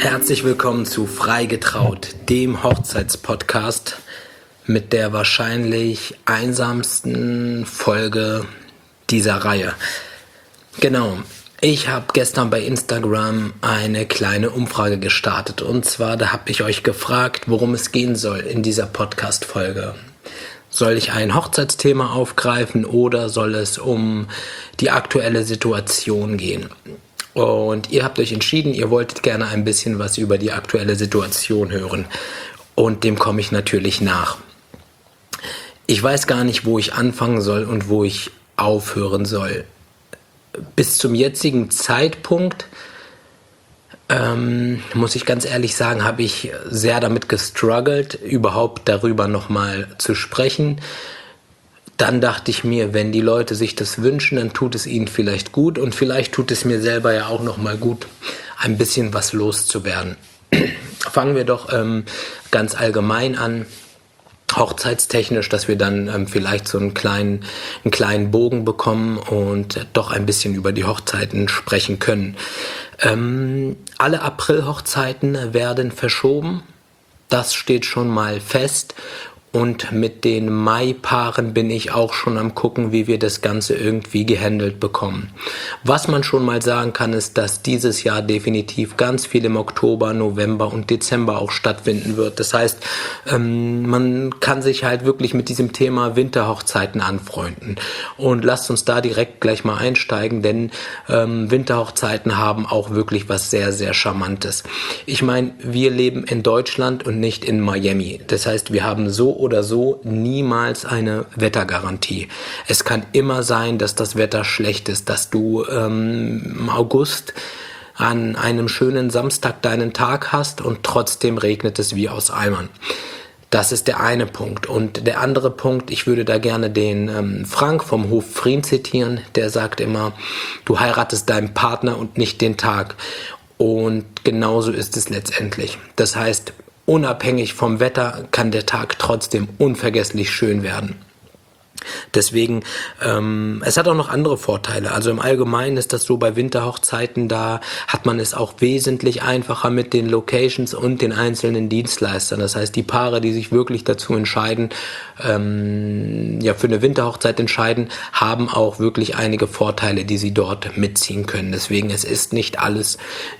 Herzlich willkommen zu Freigetraut, dem Hochzeitspodcast mit der wahrscheinlich einsamsten Folge dieser Reihe. Genau, ich habe gestern bei Instagram eine kleine Umfrage gestartet und zwar, da habe ich euch gefragt, worum es gehen soll in dieser Podcast-Folge. Soll ich ein Hochzeitsthema aufgreifen oder soll es um die aktuelle Situation gehen? Und ihr habt euch entschieden, ihr wolltet gerne ein bisschen was über die aktuelle Situation hören. Und dem komme ich natürlich nach. Ich weiß gar nicht, wo ich anfangen soll und wo ich aufhören soll. Bis zum jetzigen Zeitpunkt, muss ich ganz ehrlich sagen, habe ich sehr damit gestruggelt, überhaupt darüber nochmal zu sprechen. Dann dachte ich mir, wenn die Leute sich das wünschen, dann tut es ihnen vielleicht gut und vielleicht tut es mir selber ja auch nochmal gut, ein bisschen was loszuwerden. Fangen wir doch ganz allgemein an, hochzeitstechnisch, dass wir dann vielleicht so einen kleinen Bogen bekommen und doch ein bisschen über die Hochzeiten sprechen können. Alle April-Hochzeiten werden verschoben, das steht schon mal fest. Und mit den Mai-Paaren bin ich auch schon am gucken, wie wir das Ganze irgendwie gehandelt bekommen. Was man schon mal sagen kann, ist, dass dieses Jahr definitiv ganz viel im Oktober, November und Dezember auch stattfinden wird. Das heißt, man kann sich halt wirklich mit diesem Thema Winterhochzeiten anfreunden. Und lasst uns da direkt gleich mal einsteigen, denn Winterhochzeiten haben auch wirklich was sehr, sehr Charmantes. Ich meine, wir leben in Deutschland und nicht in Miami. Das heißt, wir haben so oder so niemals eine Wettergarantie. Es kann immer sein, dass das Wetter schlecht ist, dass du im August an einem schönen Samstag deinen Tag hast und trotzdem regnet es wie aus Eimern. Das ist der eine Punkt. Und der andere Punkt, ich würde da gerne den Frank vom Hof Frieden zitieren, der sagt immer, du heiratest deinen Partner und nicht den Tag. Und genauso ist es letztendlich. Das heißt, unabhängig vom Wetter kann der Tag trotzdem unvergesslich schön werden. Deswegen, es hat auch noch andere Vorteile. Also im Allgemeinen ist das so, bei Winterhochzeiten, da hat man es auch wesentlich einfacher mit den Locations und den einzelnen Dienstleistern. Das heißt, die Paare, die sich wirklich dazu entscheiden, für eine Winterhochzeit entscheiden, haben auch wirklich einige Vorteile, die sie dort mitziehen können. Deswegen, es ist nicht alles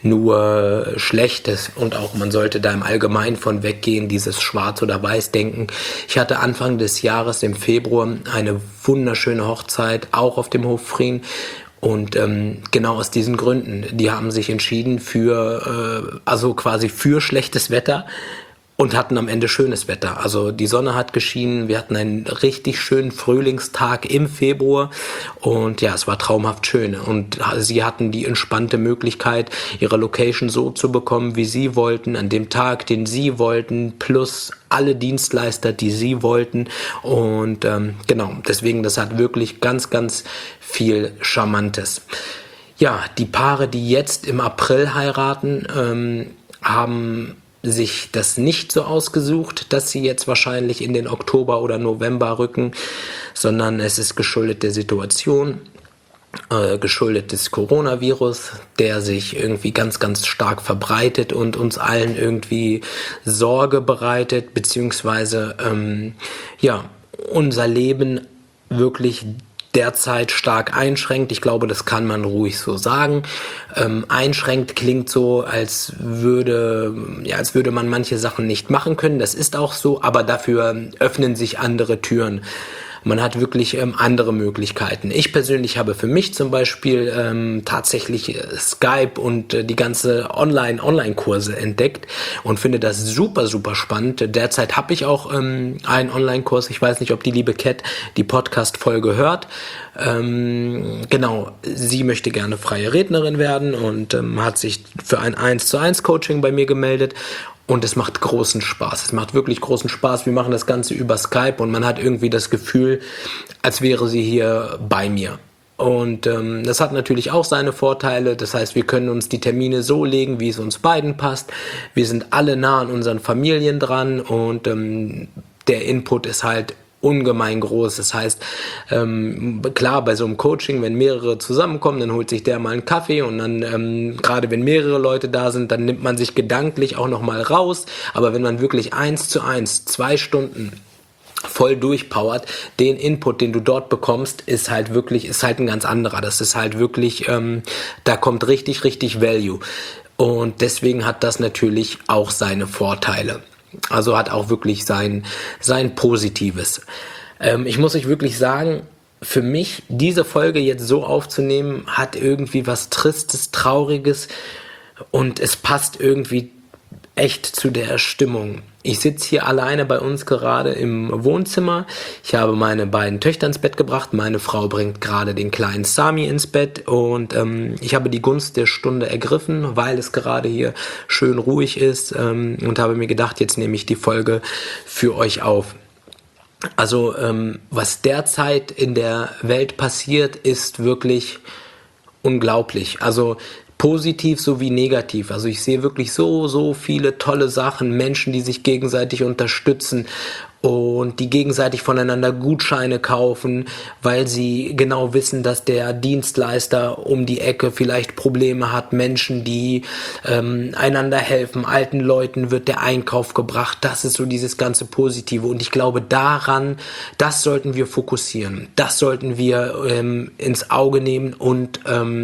nur Schlechtes und auch man sollte da im Allgemeinen von weggehen, dieses Schwarz- oder Weiß-Denken. Ich hatte Anfang des Jahres im Februar eine wunderschöne Hochzeit, auch auf dem Hof Frieden. Und genau aus diesen Gründen, die haben sich entschieden für schlechtes Wetter und hatten am Ende schönes Wetter. Also die Sonne hat geschienen, wir hatten einen richtig schönen Frühlingstag im Februar und ja, es war traumhaft schön. Und sie hatten die entspannte Möglichkeit, ihre Location so zu bekommen, wie sie wollten, an dem Tag, den sie wollten, plus alle Dienstleister, die sie wollten. Und genau, deswegen, das hat wirklich ganz, ganz viel Charmantes. Ja, die Paare, die jetzt im April heiraten, haben sich das nicht so ausgesucht, dass sie jetzt wahrscheinlich in den Oktober oder November rücken, sondern es ist geschuldet der Situation, geschuldet des Coronavirus, der sich irgendwie ganz, ganz stark verbreitet und uns allen irgendwie Sorge bereitet, beziehungsweise unser Leben wirklich derzeit stark einschränkt. Ich glaube, das kann man ruhig so sagen. Einschränkt klingt so, als würde man manche Sachen nicht machen können. Das ist auch so, aber dafür öffnen sich andere Türen. Man hat wirklich andere Möglichkeiten. Ich persönlich habe für mich zum Beispiel tatsächlich Skype und die ganze Online-Kurse entdeckt und finde das super, super spannend. Derzeit habe ich auch einen Online-Kurs. Ich weiß nicht, ob die liebe Cat die Podcast-Folge hört. Genau, sie möchte gerne freie Rednerin werden und hat sich für ein 1:1 Coaching bei mir gemeldet. Und es macht großen Spaß. Es macht wirklich großen Spaß. Wir machen das Ganze über Skype und man hat irgendwie das Gefühl, als wäre sie hier bei mir. Und das hat natürlich auch seine Vorteile. Das heißt, wir können uns die Termine so legen, wie es uns beiden passt. Wir sind alle nah an unseren Familien dran und der Input ist halt ungemein groß. Das heißt, klar, bei so einem Coaching, wenn mehrere zusammenkommen, dann holt sich der mal einen Kaffee und dann, gerade wenn mehrere Leute da sind, dann nimmt man sich gedanklich auch nochmal raus. Aber wenn man wirklich 1:1, 2 Stunden voll durchpowert, den Input, den du dort bekommst, ist halt ein ganz anderer. Das ist halt wirklich, da kommt richtig, richtig Value. Und deswegen hat das natürlich auch seine Vorteile. Also hat auch wirklich sein Positives. Ich muss euch wirklich sagen, für mich, diese Folge jetzt so aufzunehmen, hat irgendwie was Tristes, Trauriges und es passt irgendwie echt zu der Stimmung. Ich sitze hier alleine bei uns gerade im Wohnzimmer. Ich habe meine beiden Töchter ins Bett gebracht. Meine Frau bringt gerade den kleinen Sami ins Bett und ich habe die Gunst der Stunde ergriffen, weil es gerade hier schön ruhig ist und habe mir gedacht, jetzt nehme ich die Folge für euch auf. Also was derzeit in der Welt passiert, ist wirklich unglaublich. Also positiv sowie negativ. Also ich sehe wirklich so viele tolle Sachen, Menschen, die sich gegenseitig unterstützen und die gegenseitig voneinander Gutscheine kaufen, weil sie genau wissen, dass der Dienstleister um die Ecke vielleicht Probleme hat. Menschen, die einander helfen, alten Leuten wird der Einkauf gebracht. Das ist so dieses ganze Positive und ich glaube daran, das sollten wir fokussieren. Das sollten wir ins Auge nehmen und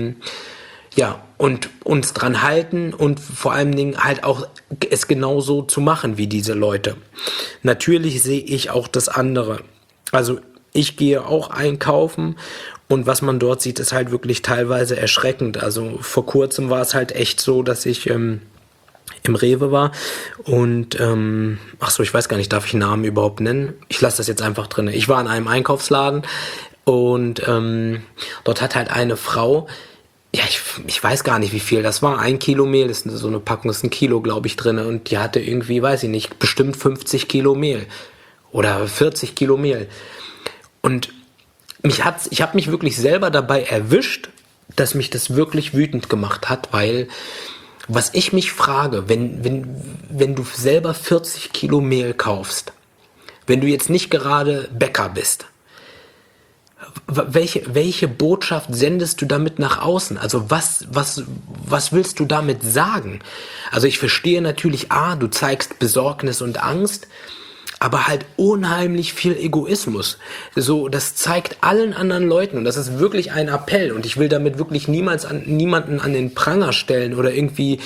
und uns dran halten und vor allen Dingen halt auch es genauso zu machen wie diese Leute. Natürlich sehe ich auch das andere. Also ich gehe auch einkaufen und was man dort sieht, ist halt wirklich teilweise erschreckend. Also vor kurzem war es halt echt so, dass ich im Rewe war und ich weiß gar nicht, darf ich Namen überhaupt nennen? Ich lasse das jetzt einfach drin. Ich war in einem Einkaufsladen und dort hat halt eine Frau, ja, ich weiß gar nicht, wie viel das war. 1 Kilo Mehl, das ist so eine Packung, ist 1 Kilo, glaube ich, drin. Und die hatte irgendwie, weiß ich nicht, bestimmt 50 Kilo Mehl. Oder 40 Kilo Mehl. Und ich habe mich wirklich selber dabei erwischt, dass mich das wirklich wütend gemacht hat, weil, was ich mich frage, wenn du selber 40 Kilo Mehl kaufst, wenn du jetzt nicht gerade Bäcker bist, welche Botschaft sendest du damit nach außen? Also was willst du damit sagen? Also ich verstehe natürlich, du zeigst Besorgnis und Angst, aber halt unheimlich viel Egoismus. So, das zeigt allen anderen Leuten und das ist wirklich ein Appell und ich will damit wirklich niemanden an den Pranger stellen oder irgendwie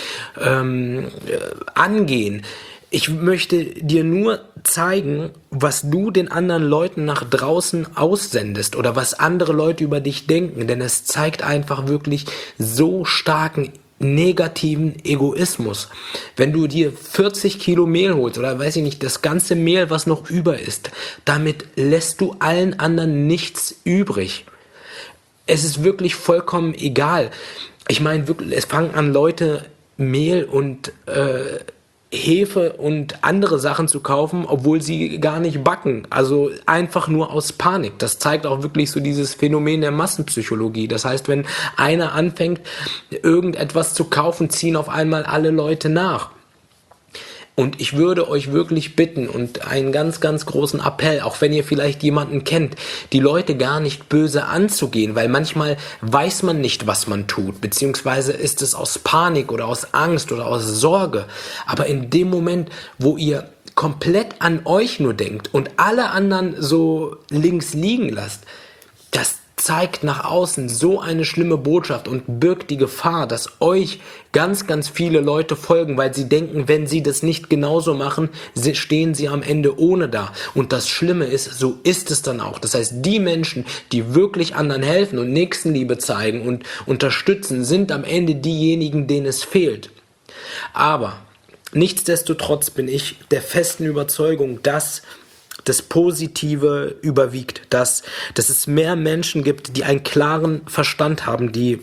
angehen. Ich möchte dir nur zeigen, was du den anderen Leuten nach draußen aussendest oder was andere Leute über dich denken, denn es zeigt einfach wirklich so starken negativen Egoismus. Wenn du dir 40 Kilo Mehl holst oder weiß ich nicht, das ganze Mehl, was noch über ist, damit lässt du allen anderen nichts übrig. Es ist wirklich vollkommen egal. Ich meine, wirklich, es fangen an Leute Mehl und Hefe und andere Sachen zu kaufen, obwohl sie gar nicht backen. Also einfach nur aus Panik. Das zeigt auch wirklich so dieses Phänomen der Massenpsychologie. Das heißt, wenn einer anfängt, irgendetwas zu kaufen, ziehen auf einmal alle Leute nach. Und ich würde euch wirklich bitten und einen ganz, ganz großen Appell, auch wenn ihr vielleicht jemanden kennt, die Leute gar nicht böse anzugehen, weil manchmal weiß man nicht, was man tut, beziehungsweise ist es aus Panik oder aus Angst oder aus Sorge. Aber in dem Moment, wo ihr komplett an euch nur denkt und alle anderen so links liegen lasst, das zeigt nach außen so eine schlimme Botschaft und birgt die Gefahr, dass euch ganz, ganz viele Leute folgen, weil sie denken, wenn sie das nicht genauso machen, stehen sie am Ende ohne da. Und das Schlimme ist, so ist es dann auch. Das heißt, die Menschen, die wirklich anderen helfen und Nächstenliebe zeigen und unterstützen, sind am Ende diejenigen, denen es fehlt. Aber nichtsdestotrotz bin ich der festen Überzeugung, dass das Positive überwiegt, dass es mehr Menschen gibt, die einen klaren Verstand haben, die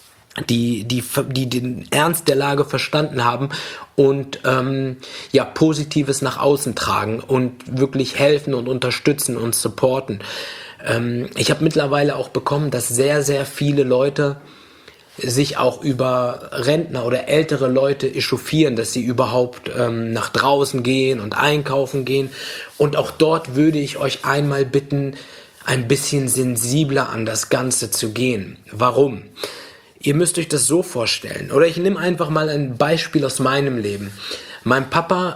den Ernst der Lage verstanden haben und Positives nach außen tragen und wirklich helfen und unterstützen und supporten. Ich habe mittlerweile auch bekommen, dass sehr, sehr viele Leute sich auch über Rentner oder ältere Leute echauffieren, dass sie überhaupt nach draußen gehen und einkaufen gehen. Und auch dort würde ich euch einmal bitten, ein bisschen sensibler an das Ganze zu gehen. Warum? Ihr müsst euch das so vorstellen. Oder ich nehme einfach mal ein Beispiel aus meinem Leben. Mein Papa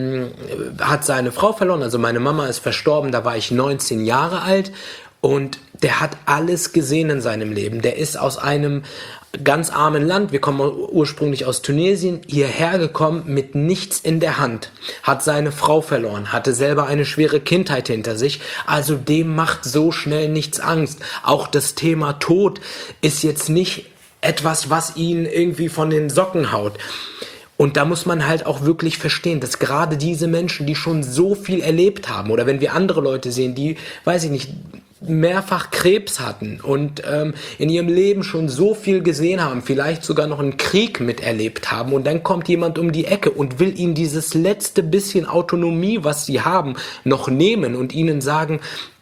hat seine Frau verloren, also meine Mama ist verstorben, da war ich 19 Jahre alt. Und der hat alles gesehen in seinem Leben. Der ist aus einem ganz armen Land, wir kommen ursprünglich aus Tunesien, hierher gekommen mit nichts in der Hand, hat seine Frau verloren, hatte selber eine schwere Kindheit hinter sich, also dem macht so schnell nichts Angst. Auch das Thema Tod ist jetzt nicht etwas, was ihn irgendwie von den Socken haut. Und da muss man halt auch wirklich verstehen, dass gerade diese Menschen, die schon so viel erlebt haben, oder wenn wir andere Leute sehen, die, weiß ich nicht, mehrfach Krebs hatten und in ihrem Leben schon so viel gesehen haben, vielleicht sogar noch einen Krieg miterlebt haben, und dann kommt jemand um die Ecke und will ihnen dieses letzte bisschen Autonomie, was sie haben, noch nehmen und ihnen sagen,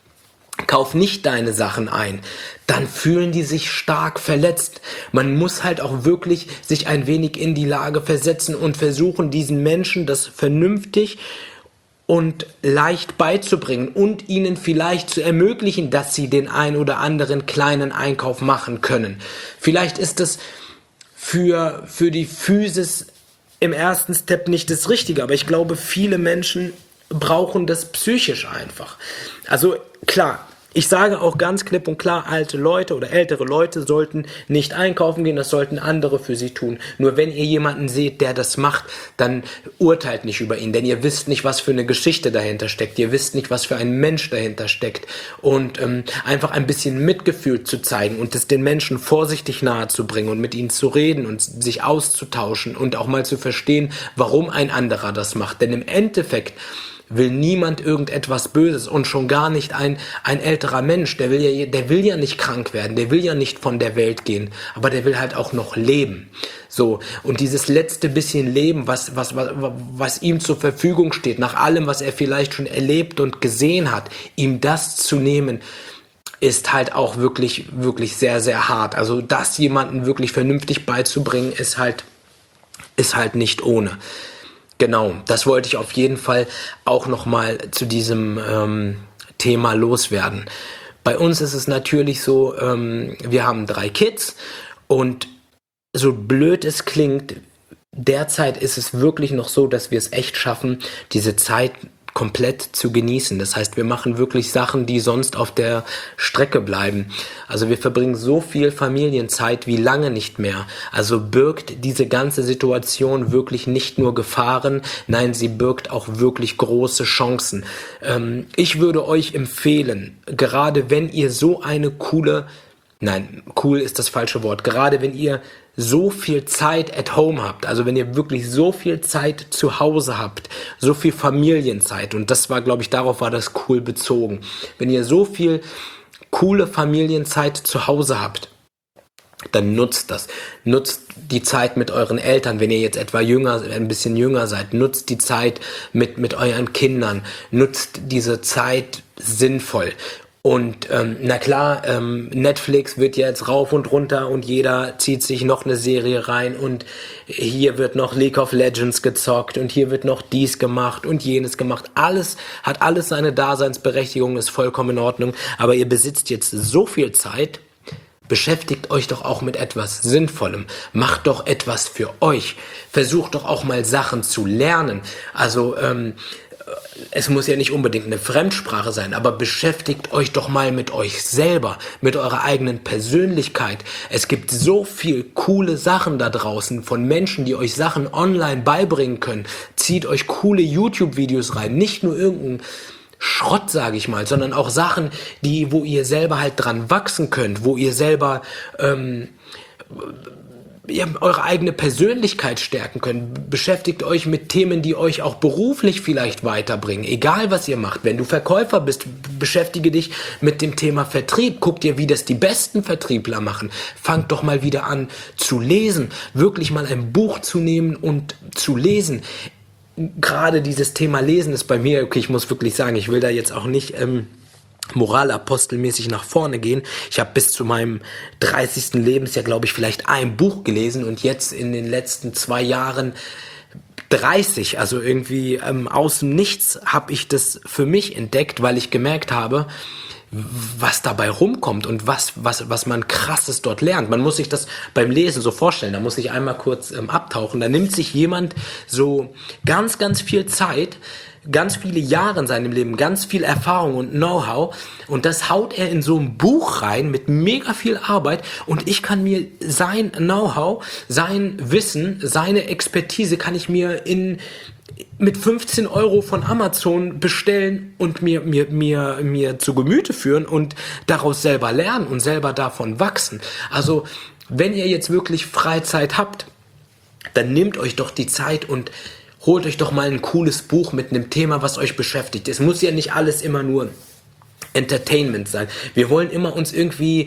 kauf nicht deine Sachen ein, dann fühlen die sich stark verletzt. Man muss halt auch wirklich sich ein wenig in die Lage versetzen und versuchen, diesen Menschen das vernünftig und leicht beizubringen und ihnen vielleicht zu ermöglichen, dass sie den ein oder anderen kleinen Einkauf machen können. Vielleicht ist es für die Physis im ersten Step nicht das Richtige, aber ich glaube, viele Menschen brauchen das psychisch einfach. Also klar, ich sage auch ganz klipp und klar, alte Leute oder ältere Leute sollten nicht einkaufen gehen, das sollten andere für sie tun. Nur wenn ihr jemanden seht, der das macht, dann urteilt nicht über ihn, denn ihr wisst nicht, was für eine Geschichte dahinter steckt, ihr wisst nicht, was für ein Mensch dahinter steckt, und einfach ein bisschen Mitgefühl zu zeigen und es den Menschen vorsichtig nahe zu bringen und mit ihnen zu reden und sich auszutauschen und auch mal zu verstehen, warum ein anderer das macht, denn im Endeffekt will niemand irgendetwas Böses, und schon gar nicht ein älterer Mensch, der will ja nicht krank werden, der will ja nicht von der Welt gehen, aber der will halt auch noch leben. So, und dieses letzte bisschen Leben, was ihm zur Verfügung steht, nach allem, was er vielleicht schon erlebt und gesehen hat, ihm das zu nehmen, ist halt auch wirklich, wirklich sehr, sehr hart. Also das jemanden wirklich vernünftig beizubringen, ist halt nicht ohne. Genau, das wollte ich auf jeden Fall auch nochmal zu diesem Thema loswerden. Bei uns ist es natürlich so, wir haben 3 Kids, und so blöd es klingt, derzeit ist es wirklich noch so, dass wir es echt schaffen, diese Zeit komplett zu genießen. Das heißt, wir machen wirklich Sachen, die sonst auf der Strecke bleiben. Also wir verbringen so viel Familienzeit wie lange nicht mehr. Also birgt diese ganze Situation wirklich nicht nur Gefahren, nein, sie birgt auch wirklich große Chancen. Ich würde euch empfehlen, gerade wenn ihr so eine cool ist das falsche Wort, gerade wenn ihr so viel Zeit at home habt, also wenn ihr wirklich so viel Zeit zu Hause habt, so viel Familienzeit, und das war, glaube ich, darauf war das cool bezogen, wenn ihr so viel coole Familienzeit zu Hause habt, dann nutzt das. Nutzt die Zeit mit euren Eltern, wenn ihr jetzt etwa ein bisschen jünger seid. Nutzt die Zeit mit euren Kindern. Nutzt diese Zeit sinnvoll. Und na klar, Netflix wird jetzt rauf und runter und jeder zieht sich noch eine Serie rein, und hier wird noch League of Legends gezockt und hier wird noch dies gemacht und jenes gemacht. Hat alles seine Daseinsberechtigung, ist vollkommen in Ordnung, aber ihr besitzt jetzt so viel Zeit. Beschäftigt euch doch auch mit etwas Sinnvollem. Macht doch etwas für euch. Versucht doch auch mal Sachen zu lernen. Also es muss ja nicht unbedingt eine Fremdsprache sein, aber beschäftigt euch doch mal mit euch selber, mit eurer eigenen Persönlichkeit. Es gibt so viel coole Sachen da draußen von Menschen, die euch Sachen online beibringen können. Zieht euch coole YouTube-Videos rein, nicht nur irgendein Schrott, sage ich mal, sondern auch Sachen, wo ihr selber halt dran wachsen könnt, wo ihr selber eure eigene Persönlichkeit stärken könnt. Beschäftigt euch mit Themen, die euch auch beruflich vielleicht weiterbringen. Egal, was ihr macht. Wenn du Verkäufer bist, beschäftige dich mit dem Thema Vertrieb. Guck dir, wie das die besten Vertriebler machen. Fangt doch mal wieder an zu lesen. Wirklich mal ein Buch zu nehmen und zu lesen. Gerade dieses Thema Lesen ist bei mir, okay, ich muss wirklich sagen, ich will da jetzt auch nicht moralapostelmäßig nach vorne gehen. Ich habe bis zu meinem 30. Lebensjahr, glaube ich, vielleicht ein Buch gelesen und jetzt in den letzten 2 Jahren 30, also irgendwie aus dem Nichts habe ich das für mich entdeckt, weil ich gemerkt habe, was dabei rumkommt und was man krasses dort lernt. Man muss sich das beim Lesen so vorstellen, da muss ich einmal kurz abtauchen, da nimmt sich jemand so ganz, ganz viel Zeit, ganz viele Jahre in seinem Leben, ganz viel Erfahrung und Know-how und das haut er in so ein Buch rein mit mega viel Arbeit und ich kann mir sein Know-how, sein Wissen, seine Expertise kann ich mir mit 15 Euro von Amazon bestellen und mir zu Gemüte führen und daraus selber lernen und selber davon wachsen. Also, wenn ihr jetzt wirklich Freizeit habt, dann nehmt euch doch die Zeit und holt euch doch mal ein cooles Buch mit einem Thema, was euch beschäftigt. Es muss ja nicht alles immer nur Entertainment sein. Wir wollen immer uns irgendwie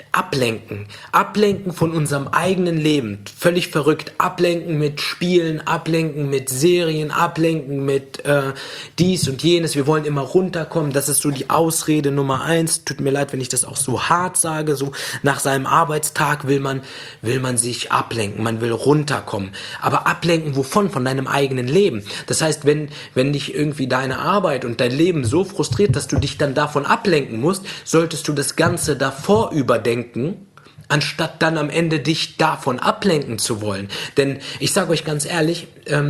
ablenken von unserem eigenen Leben. Völlig verrückt. Ablenken mit Spielen, ablenken mit Serien, ablenken mit dies und jenes. Wir wollen immer runterkommen. Das ist so die Ausrede Nummer 1. Tut mir leid, wenn ich das auch so hart sage. So nach seinem Arbeitstag will man sich ablenken. Man will runterkommen. Aber ablenken wovon? Von deinem eigenen Leben. Das heißt, wenn dich irgendwie deine Arbeit und dein Leben so frustriert, dass du dich dann davon ablenken musst, solltest du das Ganze davor überdenken, anstatt dann am Ende dich davon ablenken zu wollen. Denn ich sage euch ganz ehrlich,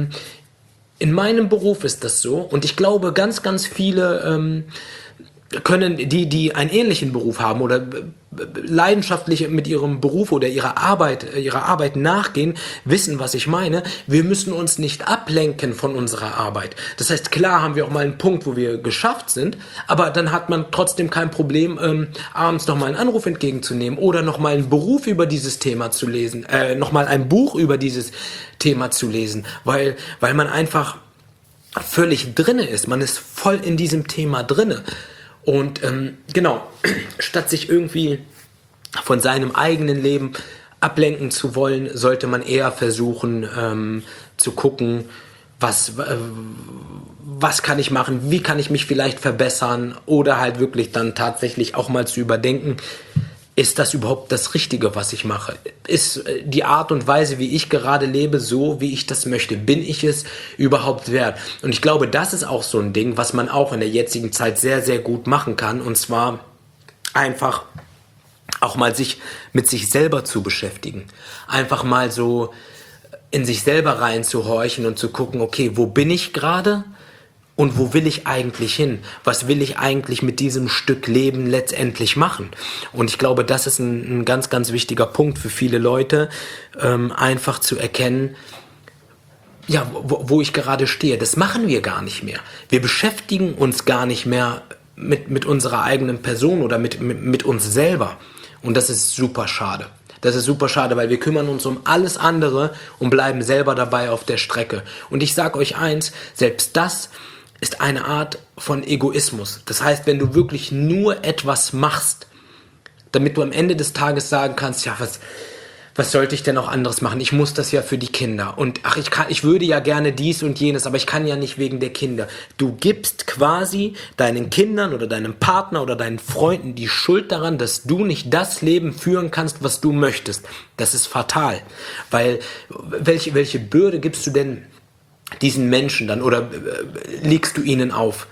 in meinem Beruf ist das so und ich glaube, ganz, ganz viele können die einen ähnlichen Beruf haben oder leidenschaftlich mit ihrem Beruf oder ihrer Arbeit nachgehen, wissen, was ich meine. Wir müssen uns nicht ablenken von unserer Arbeit. Das heißt, klar haben wir auch mal einen Punkt, wo wir geschafft sind, aber dann hat man trotzdem kein Problem, abends noch mal einen Anruf entgegenzunehmen oder noch mal einen Beruf über dieses Thema zu lesen, noch mal ein Buch über dieses Thema zu lesen, weil man einfach völlig drinne ist. Man ist voll in diesem Thema drinne. Und genau, statt sich irgendwie von seinem eigenen Leben ablenken zu wollen, sollte man eher versuchen zu gucken, was kann ich machen, wie kann ich mich vielleicht verbessern oder halt wirklich dann tatsächlich auch mal zu überdenken, ist das überhaupt das Richtige, was ich mache? Ist die Art und Weise, wie ich gerade lebe, so, wie ich das möchte? Bin ich es überhaupt wert? Und ich glaube, das ist auch so ein Ding, was man auch in der jetzigen Zeit sehr, sehr gut machen kann. Und zwar einfach auch mal sich mit sich selber zu beschäftigen. Einfach mal so in sich selber reinzuhorchen und zu gucken, okay, wo bin ich gerade? Und wo will ich eigentlich hin? Was will ich eigentlich mit diesem Stück Leben letztendlich machen? Und ich glaube, das ist ein ganz, ganz wichtiger Punkt für viele Leute, einfach zu erkennen, ja, wo ich gerade stehe. Das machen wir gar nicht mehr. Wir beschäftigen uns gar nicht mehr mit unserer eigenen Person oder mit uns selber. Und das ist super schade. Das ist super schade, weil wir kümmern uns um alles andere und bleiben selber dabei auf der Strecke. Und ich sage euch eins, selbst das ist eine Art von Egoismus. Das heißt, wenn du wirklich nur etwas machst, damit du am Ende des Tages sagen kannst, ja, was sollte ich denn auch anderes machen? Ich muss das ja für die Kinder. Und ach, ich würde ja gerne dies und jenes, aber ich kann ja nicht wegen der Kinder. Du gibst quasi deinen Kindern oder deinem Partner oder deinen Freunden die Schuld daran, dass du nicht das Leben führen kannst, was du möchtest. Das ist fatal. Weil, welche Bürde gibst du denn diesen Menschen dann oder legst du ihnen auf?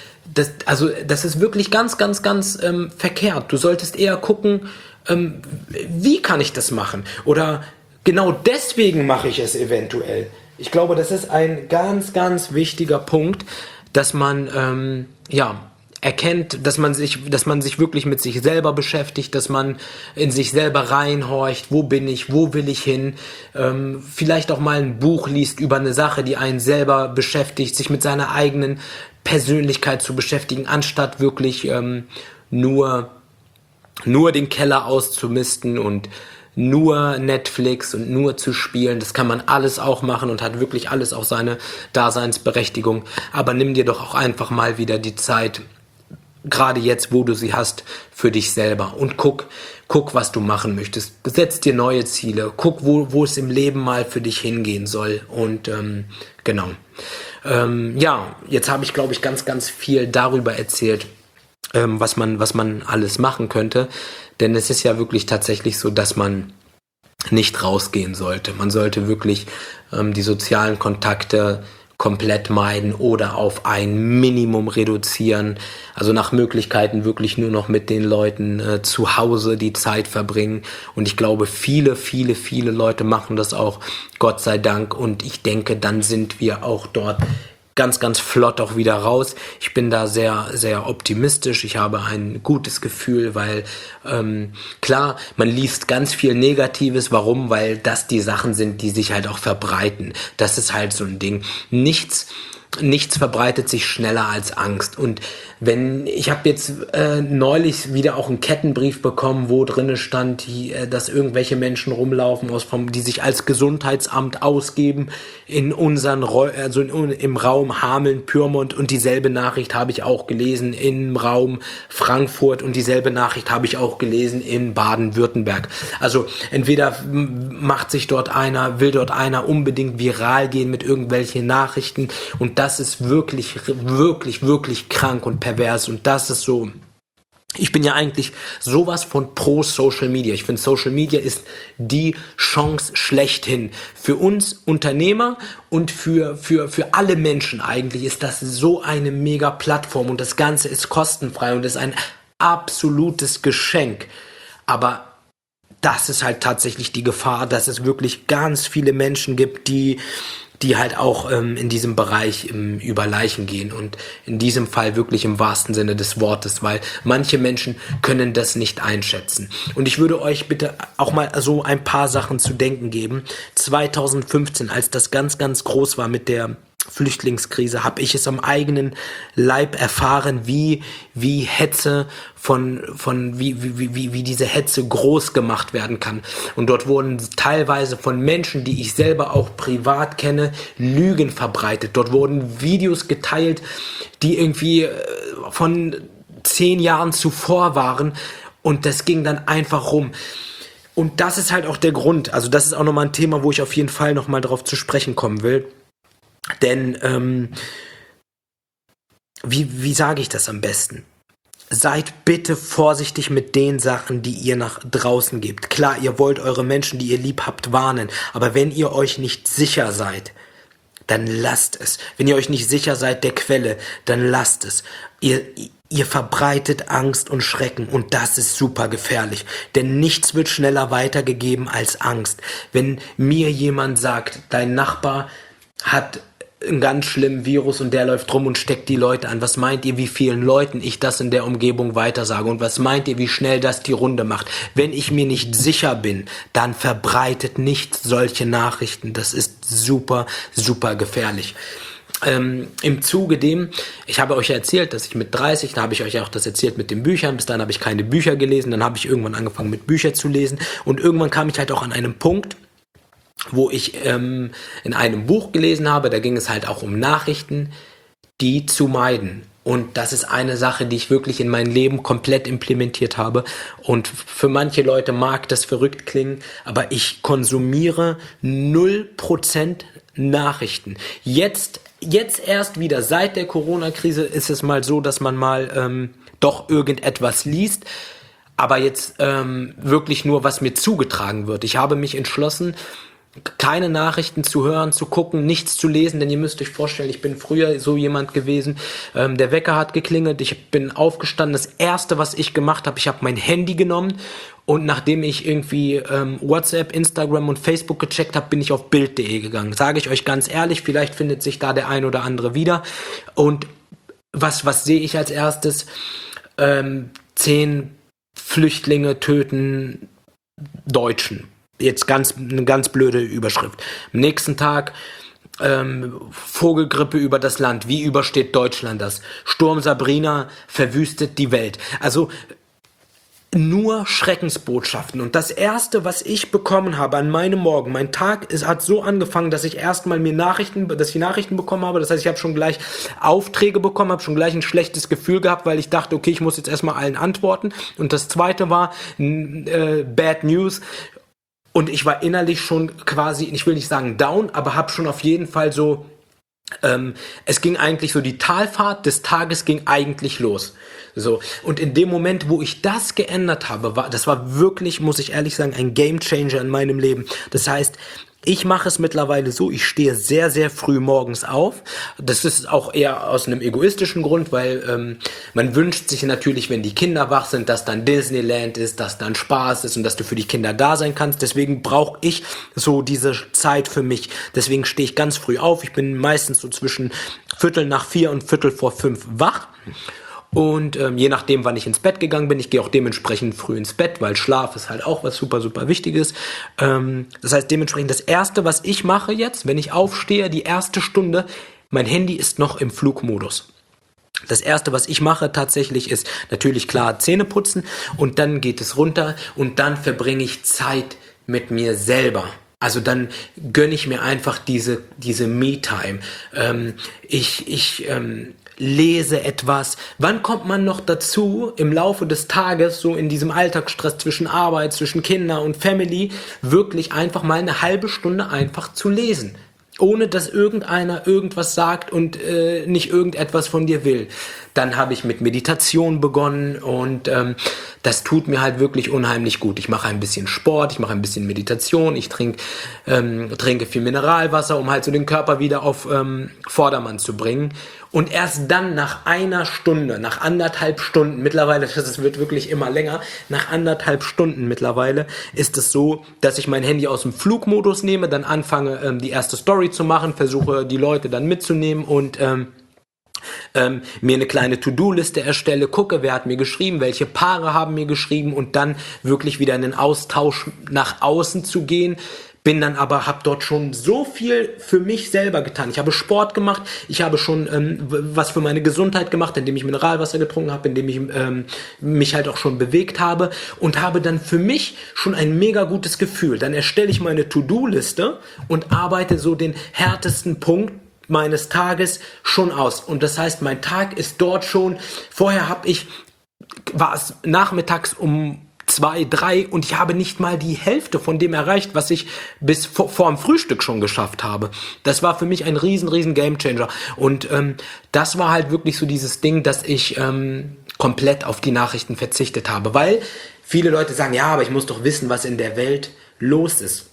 Das ist wirklich ganz, ganz, ganz verkehrt. Du solltest eher gucken, wie kann ich das machen? Oder genau deswegen mache ich es eventuell. Ich glaube, das ist ein ganz, ganz wichtiger Punkt, dass man erkennt, dass man sich wirklich mit sich selber beschäftigt, dass man in sich selber reinhorcht, wo bin ich, wo will ich hin, vielleicht auch mal ein Buch liest über eine Sache, die einen selber beschäftigt, sich mit seiner eigenen Persönlichkeit zu beschäftigen, anstatt wirklich nur den Keller auszumisten und nur Netflix und nur zu spielen. Das kann man alles auch machen und hat wirklich alles auch seine Daseinsberechtigung. Aber nimm dir doch auch einfach mal wieder die Zeit, gerade jetzt, wo du sie hast, für dich selber und guck, was du machen möchtest. Setz dir neue Ziele. Guck, wo es im Leben mal für dich hingehen soll. Und genau. Jetzt habe ich, glaube ich, ganz, ganz viel darüber erzählt, was man alles machen könnte. Denn es ist ja wirklich tatsächlich so, dass man nicht rausgehen sollte. Man sollte wirklich die sozialen Kontakte komplett meiden oder auf ein Minimum reduzieren. Also nach Möglichkeiten wirklich nur noch mit den Leuten zu Hause die Zeit verbringen. Und ich glaube, viele Leute machen das auch, Gott sei Dank. Und ich denke, dann sind wir auch dort ganz flott auch wieder raus. Ich bin da sehr optimistisch. Ich habe ein gutes Gefühl, weil klar, man liest ganz viel Negatives. Warum? Weil das die Sachen sind, die sich halt auch verbreiten. Das ist halt so ein Ding. Nichts verbreitet sich schneller als Angst. Und ich habe jetzt neulich wieder auch einen Kettenbrief bekommen, wo drinne stand, dass irgendwelche Menschen rumlaufen, die sich als Gesundheitsamt ausgeben in im Raum Hameln, Pyrmont, und dieselbe Nachricht habe ich auch gelesen im Raum Frankfurt und dieselbe Nachricht habe ich auch gelesen in Baden-Württemberg. Also entweder will dort einer unbedingt viral gehen mit irgendwelchen Nachrichten, und das ist wirklich krank und pervers, und das ist so. Ich bin ja eigentlich sowas von pro Social Media. Ich finde, Social Media ist die Chance schlechthin. Für uns Unternehmer und für alle Menschen eigentlich ist das so eine mega Plattform, und das Ganze ist kostenfrei und ist ein absolutes Geschenk. Aber das ist halt tatsächlich die Gefahr, dass es wirklich ganz viele Menschen gibt, die halt auch in diesem Bereich über Leichen gehen, und in diesem Fall wirklich im wahrsten Sinne des Wortes, weil manche Menschen können das nicht einschätzen. Und ich würde euch bitte auch mal so ein paar Sachen zu denken geben. 2015, als das ganz groß war mit der Flüchtlingskrise, habe ich es am eigenen Leib erfahren, wie Hetze wie diese Hetze groß gemacht werden kann. Und dort wurden teilweise von Menschen, die ich selber auch privat kenne, Lügen verbreitet. Dort wurden Videos geteilt, die irgendwie von 10 Jahren zuvor waren, und das ging dann einfach rum. Und das ist halt auch der Grund, also das ist auch nochmal ein Thema, wo ich auf jeden Fall nochmal drauf zu sprechen kommen will. Denn, wie sage ich das am besten? Seid bitte vorsichtig mit den Sachen, die ihr nach draußen gebt. Klar, ihr wollt eure Menschen, die ihr lieb habt, warnen, aber wenn ihr euch nicht sicher seid, dann lasst es. Wenn ihr euch nicht sicher seid der Quelle, dann lasst es. Ihr verbreitet Angst und Schrecken, und das ist super gefährlich, denn nichts wird schneller weitergegeben als Angst. Wenn mir jemand sagt, dein Nachbar hat einen ganz schlimmen Virus und der läuft rum und steckt die Leute an. Was meint ihr, wie vielen Leuten ich das in der Umgebung weitersage? Und was meint ihr, wie schnell das die Runde macht? Wenn ich mir nicht sicher bin, dann verbreitet nicht solche Nachrichten. Das ist super gefährlich. Im Zuge ich habe euch ja erzählt, dass ich mit 30, da habe ich euch auch das erzählt mit den Büchern, bis dann habe ich keine Bücher gelesen, dann habe ich irgendwann angefangen mit Büchern zu lesen, und irgendwann kam ich halt auch an einem Punkt, wo ich in einem Buch gelesen habe, da ging es halt auch um Nachrichten, die zu meiden. Und das ist eine Sache, die ich wirklich in mein Leben komplett implementiert habe. Und für manche Leute mag das verrückt klingen, aber ich konsumiere 0% Nachrichten. Jetzt erst wieder, seit der Corona-Krise, ist es mal so, dass man mal doch irgendetwas liest. Aber jetzt wirklich nur, was mir zugetragen wird. Ich habe mich entschlossen, keine Nachrichten zu hören, zu gucken, nichts zu lesen, denn ihr müsst euch vorstellen, ich bin früher so jemand gewesen, der Wecker hat geklingelt, ich bin aufgestanden, das erste, was ich gemacht habe, ich habe mein Handy genommen, und nachdem ich irgendwie WhatsApp, Instagram und Facebook gecheckt habe, bin ich auf Bild.de gegangen. Sage ich euch ganz ehrlich, vielleicht findet sich da der ein oder andere wieder. Und was sehe ich als erstes? 10 Flüchtlinge töten Deutschen. Jetzt eine ganz blöde Überschrift. Am nächsten Tag Vogelgrippe über das Land. Wie übersteht Deutschland das? Sturm Sabrina verwüstet die Welt. Also nur Schreckensbotschaften. Und das Erste, was ich bekommen habe an meinem Morgen, mein Tag hat so angefangen, dass ich erstmal dass ich Nachrichten bekommen habe. Das heißt, ich habe schon gleich Aufträge bekommen, habe schon gleich ein schlechtes Gefühl gehabt, weil ich dachte, okay, ich muss jetzt erstmal allen antworten. Und das Zweite war Bad News. Und ich war innerlich schon quasi, ich will nicht sagen down, aber habe schon auf jeden Fall so Es ging eigentlich so, die Talfahrt des Tages ging eigentlich los. So. Und in dem Moment, wo ich das geändert habe, das war wirklich, muss ich ehrlich sagen, ein Gamechanger in meinem Leben. Das heißt, ich mache es mittlerweile so, ich stehe sehr, sehr früh morgens auf. Das ist auch eher aus einem egoistischen Grund, weil man wünscht sich natürlich, wenn die Kinder wach sind, dass dann Disneyland ist, dass dann Spaß ist und dass du für die Kinder da sein kannst. Deswegen brauche ich so diese Zeit für mich. Deswegen stehe ich ganz früh auf. Ich bin meistens so zwischen 4:45 und 4:45 wach. Und je nachdem, wann ich ins Bett gegangen bin, ich gehe auch dementsprechend früh ins Bett, weil Schlaf ist halt auch was super, super Wichtiges. Das heißt dementsprechend, das Erste, was ich mache jetzt, wenn ich aufstehe, die erste Stunde, mein Handy ist noch im Flugmodus. Das Erste, was ich mache tatsächlich, ist natürlich klar Zähne putzen und dann geht es runter und dann verbringe ich Zeit mit mir selber. Also dann gönne ich mir einfach diese Me-Time. Ich lese etwas. Wann kommt man noch dazu, im Laufe des Tages, so in diesem Alltagsstress zwischen Arbeit, zwischen Kinder und Family, wirklich einfach mal eine halbe Stunde einfach zu lesen? Ohne dass irgendeiner irgendwas sagt und nicht irgendetwas von dir will. Dann habe ich mit Meditation begonnen und das tut mir halt wirklich unheimlich gut. Ich mache ein bisschen Sport, ich mache ein bisschen Meditation, ich trinke viel Mineralwasser, um halt so den Körper wieder auf Vordermann zu bringen. Und erst dann nach einer Stunde, nach 1,5 Stunden, mittlerweile, das wird wirklich immer länger, nach 1,5 Stunden mittlerweile ist es so, dass ich mein Handy aus dem Flugmodus nehme, dann anfange die erste Story zu machen, versuche die Leute dann mitzunehmen und mir eine kleine To-Do-Liste erstelle, gucke, wer hat mir geschrieben, welche Paare haben mir geschrieben und dann wirklich wieder in den Austausch nach außen zu gehen. Bin dann aber, habe dort schon so viel für mich selber getan. Ich habe Sport gemacht, ich habe schon was für meine Gesundheit gemacht, indem ich Mineralwasser getrunken habe, indem ich mich halt auch schon bewegt habe und habe dann für mich schon ein mega gutes Gefühl. Dann erstelle ich meine To-Do-Liste und arbeite so den härtesten Punkt meines Tages schon aus. Und das heißt, mein Tag ist dort schon, vorher war es nachmittags um 2, 3 und ich habe nicht mal die Hälfte von dem erreicht, was ich bis vor dem Frühstück schon geschafft habe. Das war für mich ein riesen Gamechanger. Und das war halt wirklich so dieses Ding, dass ich komplett auf die Nachrichten verzichtet habe. Weil viele Leute sagen, ja, aber ich muss doch wissen, was in der Welt los ist.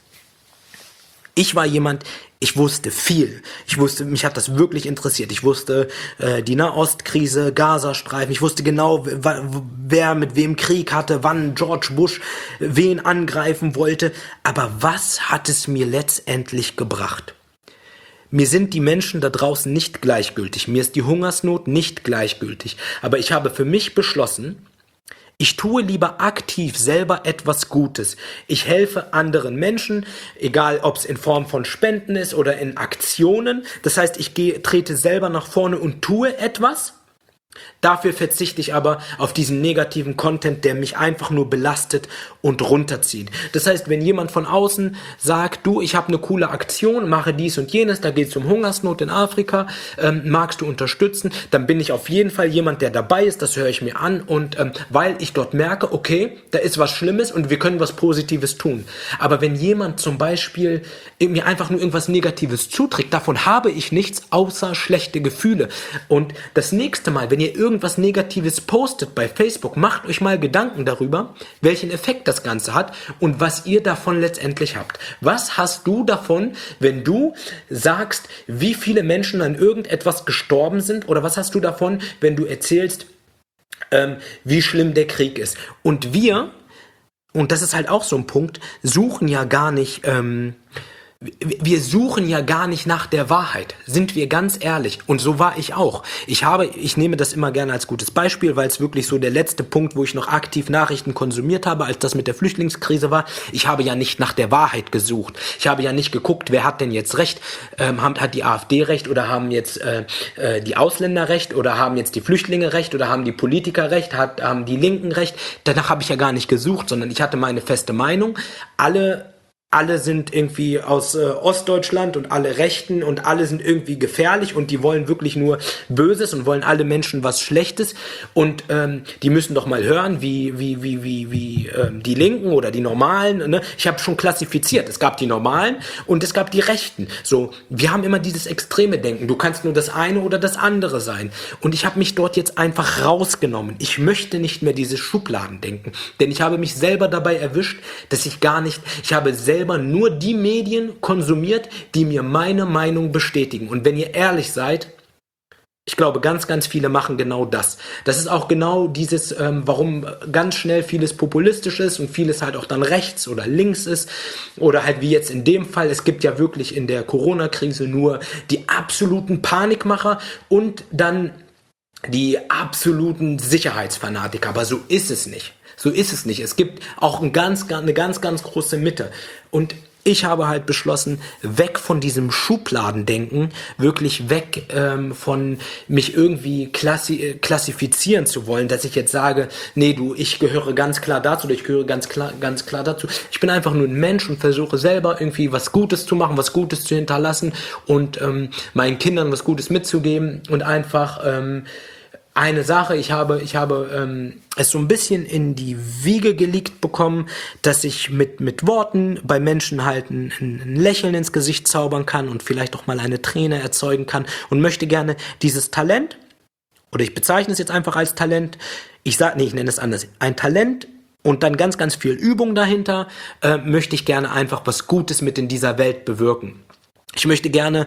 Ich war jemand, ich wusste viel. Mich hat das wirklich interessiert. Ich wusste die Nahostkrise, Gazastreifen. Ich wusste genau, wer mit wem Krieg hatte, wann George Bush wen angreifen wollte. Aber was hat es mir letztendlich gebracht? Mir sind die Menschen da draußen nicht gleichgültig. Mir ist die Hungersnot nicht gleichgültig. Aber ich habe für mich beschlossen, ich tue lieber aktiv selber etwas Gutes. Ich helfe anderen Menschen, egal ob es in Form von Spenden ist oder in Aktionen. Das heißt, ich trete selber nach vorne und tue etwas. Dafür verzichte ich aber auf diesen negativen Content, der mich einfach nur belastet und runterzieht. Das heißt, wenn jemand von außen sagt, du, ich habe eine coole Aktion, mache dies und jenes, da geht es um Hungersnot in Afrika, magst du unterstützen, dann bin ich auf jeden Fall jemand, der dabei ist, das höre ich mir an und weil ich dort merke, okay, da ist was Schlimmes und wir können was Positives tun. Aber wenn jemand zum Beispiel mir einfach nur irgendwas Negatives zuträgt, davon habe ich nichts außer schlechte Gefühle. Und das nächste Mal, wenn ihr irgendwas Negatives postet bei Facebook, macht euch mal Gedanken darüber, welchen Effekt das Ganze hat und was ihr davon letztendlich habt. Was hast du davon, wenn du sagst, wie viele Menschen an irgendetwas gestorben sind, oder was hast du davon, wenn du erzählst, wie schlimm der Krieg ist? Und das ist halt auch so ein Punkt, suchen ja gar nicht wir suchen ja gar nicht nach der Wahrheit, sind wir ganz ehrlich. Und so war ich auch. Ich nehme das immer gerne als gutes Beispiel, weil es wirklich so der letzte Punkt, wo ich noch aktiv Nachrichten konsumiert habe, als das mit der Flüchtlingskrise war. Ich habe ja nicht nach der Wahrheit gesucht. Ich habe ja nicht geguckt, wer hat denn jetzt Recht? Hat die AfD Recht oder haben jetzt die Ausländer Recht oder haben jetzt die Flüchtlinge Recht oder haben die Politiker Recht, haben die Linken Recht? Danach habe ich ja gar nicht gesucht, sondern ich hatte meine feste Meinung. Alle alle sind irgendwie aus Ostdeutschland und alle Rechten und alle sind irgendwie gefährlich und die wollen wirklich nur Böses und wollen alle Menschen was Schlechtes und die müssen doch mal hören, wie die Linken oder die Normalen, ne? Ich habe schon klassifiziert, es gab die Normalen und es gab die Rechten. So, wir haben immer dieses extreme Denken, du kannst nur das eine oder das andere sein und ich habe mich dort jetzt einfach rausgenommen. Ich möchte nicht mehr diese Schubladen denken, denn ich habe mich selber dabei erwischt, dass ich habe selber nur die Medien konsumiert, die mir meine Meinung bestätigen. Und wenn ihr ehrlich seid, ich glaube, ganz, ganz viele machen genau das. Das ist auch genau dieses, warum ganz schnell vieles populistisch ist und vieles halt auch dann rechts oder links ist. Oder halt wie jetzt in dem Fall, es gibt ja wirklich in der Corona-Krise nur die absoluten Panikmacher und dann die absoluten Sicherheitsfanatiker. Aber so ist es nicht. So ist es nicht. Es gibt auch eine ganz, ganz große Mitte. Und ich habe halt beschlossen, weg von diesem Schubladendenken, wirklich weg von mich irgendwie klassifizieren zu wollen, dass ich jetzt sage, nee, ich gehöre ganz klar dazu oder ich gehöre ganz klar dazu. Ich bin einfach nur ein Mensch und versuche selber irgendwie was Gutes zu machen, was Gutes zu hinterlassen und meinen Kindern was Gutes mitzugeben und einfach eine Sache, ich habe es so ein bisschen in die Wiege gelegt bekommen, dass ich mit Worten bei Menschen halt ein Lächeln ins Gesicht zaubern kann und vielleicht auch mal eine Träne erzeugen kann und möchte gerne dieses Talent, oder ich bezeichne es jetzt einfach als Talent, ich nenne es anders, ein Talent und dann ganz, ganz viel Übung dahinter, möchte ich gerne einfach was Gutes mit in dieser Welt bewirken. Ich möchte gerne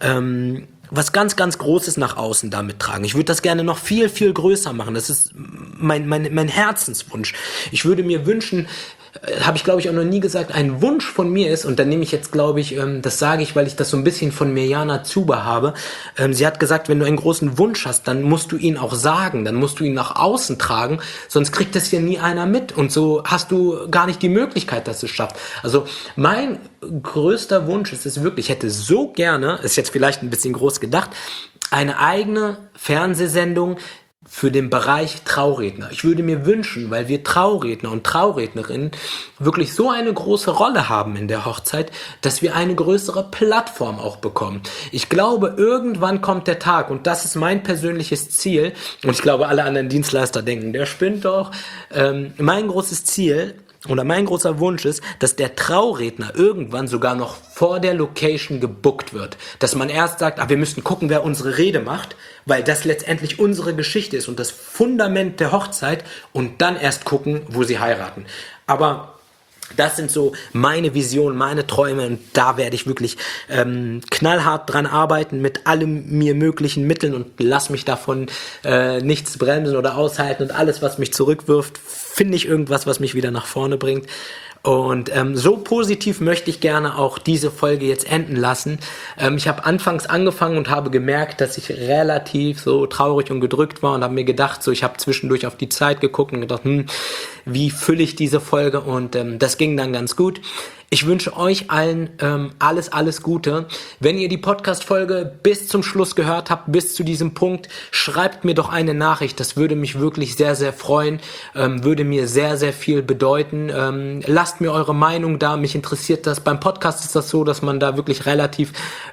was ganz, ganz Großes nach außen damit tragen. Ich würde das gerne noch viel, viel größer machen. Das ist mein Herzenswunsch. Ich würde mir wünschen, habe ich glaube ich auch noch nie gesagt, ein Wunsch von mir ist, und dann nehme ich jetzt glaube ich, das sage ich, weil ich das so ein bisschen von Mirjana Zuber habe. Sie hat gesagt, wenn du einen großen Wunsch hast, dann musst du ihn auch sagen, dann musst du ihn nach außen tragen, sonst kriegt das hier nie einer mit und so hast du gar nicht die Möglichkeit, dass du es schaffst. Also mein größter Wunsch ist es wirklich, ich hätte so gerne, ist jetzt vielleicht ein bisschen groß gedacht, eine eigene Fernsehsendung für den Bereich Trauredner. Ich würde mir wünschen, weil wir Trauredner und Traurednerinnen wirklich so eine große Rolle haben in der Hochzeit, dass wir eine größere Plattform auch bekommen. Ich glaube, irgendwann kommt der Tag und das ist mein persönliches Ziel und ich glaube, alle anderen Dienstleister denken, der spinnt doch. Mein großes Ziel oder mein großer Wunsch ist, dass der Trauredner irgendwann sogar noch vor der Location gebuckt wird. Dass man erst sagt, wir müssen gucken, wer unsere Rede macht, weil das letztendlich unsere Geschichte ist und das Fundament der Hochzeit und dann erst gucken, wo sie heiraten. Aber das sind so meine Visionen, meine Träume und da werde ich wirklich knallhart dran arbeiten mit allen mir möglichen Mitteln und lass mich davon nichts bremsen oder aushalten und alles, was mich zurückwirft, finde ich irgendwas, was mich wieder nach vorne bringt. Und so positiv möchte ich gerne auch diese Folge jetzt enden lassen. Ich habe anfangs angefangen und habe gemerkt, dass ich relativ so traurig und gedrückt war und habe mir gedacht, so ich habe zwischendurch auf die Zeit geguckt und gedacht, wie fülle ich diese Folge? Und das ging dann ganz gut. Ich wünsche euch allen alles Gute. Wenn ihr die Podcast-Folge bis zum Schluss gehört habt, bis zu diesem Punkt, schreibt mir doch eine Nachricht. Das würde mich wirklich sehr, sehr freuen. Würde mir sehr, sehr viel bedeuten. Lasst mir eure Meinung da. Mich interessiert das. Beim Podcast ist das so, dass man da wirklich relativ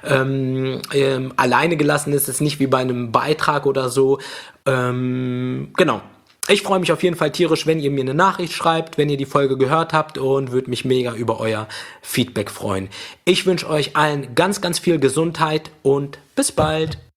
alleine gelassen ist. Es ist nicht wie bei einem Beitrag oder so. Genau. Ich freue mich auf jeden Fall tierisch, wenn ihr mir eine Nachricht schreibt, wenn ihr die Folge gehört habt und würde mich mega über euer Feedback freuen. Ich wünsche euch allen ganz, ganz viel Gesundheit und bis bald.